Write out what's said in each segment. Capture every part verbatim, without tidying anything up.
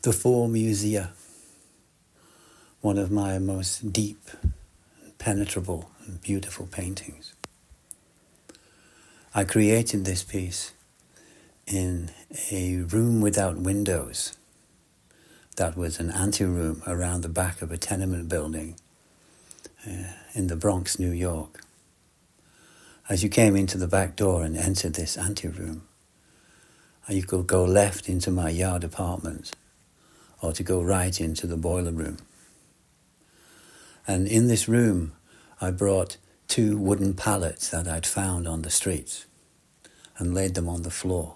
The Four Musea, one of my most deep, penetrable and beautiful paintings. I created this piece in a room without windows. That was an anteroom around the back of a tenement building uh, in the Bronx, New York. As you came into the back door and entered this anteroom, you could go left into my yard apartment or to go right into the boiler room. And in this room, I brought two wooden pallets that I'd found on the streets and laid them on the floor.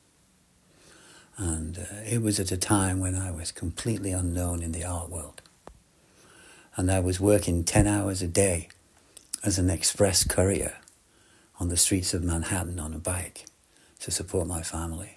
And uh, it was at a time when I was completely unknown in the art world. And I was working ten hours a day as an express courier on the streets of Manhattan on a bike to support my family.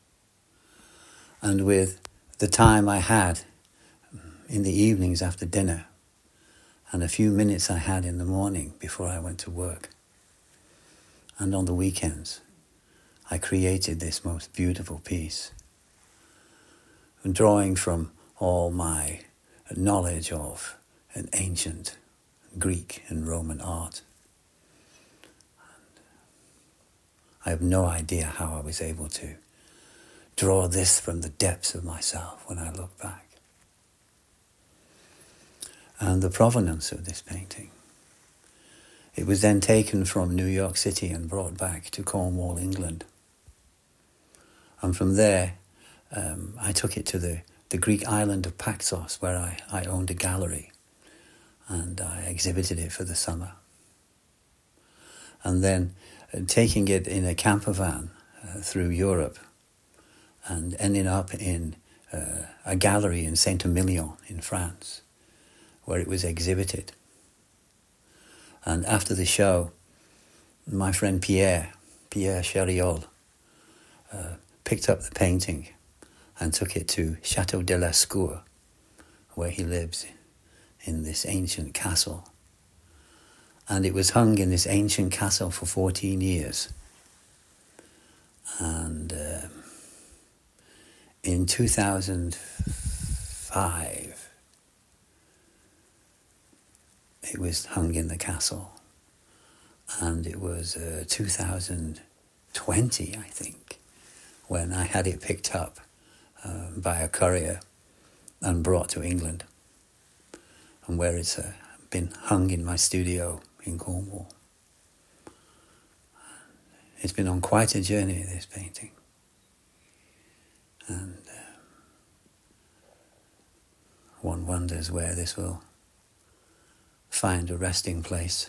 And with the time I had in the evenings after dinner and a few minutes I had in the morning before I went to work, and on the weekends, I created this most beautiful piece. And drawing from all my knowledge of an ancient Greek and Roman art. And I have no idea how I was able to draw this from the depths of myself when I look back. And the provenance of this painting. It was then taken from New York City and brought back to Cornwall, England. And from there, um, I took it to the, the Greek island of Paxos, where I, I owned a gallery. And I exhibited it for the summer. And then uh, taking it in a camper van uh, through Europe, and ending up in uh, a gallery in Saint-Emilion in France, where it was exhibited. And after the show, my friend Pierre, Pierre Chériol, uh, picked up the painting and took it to Chateau de Lascours, where he lives in this ancient castle. And it was hung in this ancient castle for fourteen years. And Uh, In two thousand five, it was hung in the castle, and it was uh, two thousand twenty, I think, when I had it picked up uh, by a courier and brought to England, and where it's uh, been hung in my studio in Cornwall. It's been on quite a journey, this painting. And uh, one wonders where this will find a resting place.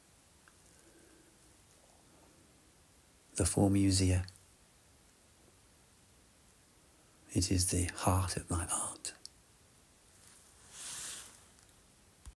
The Four Musea. It is the heart of my art.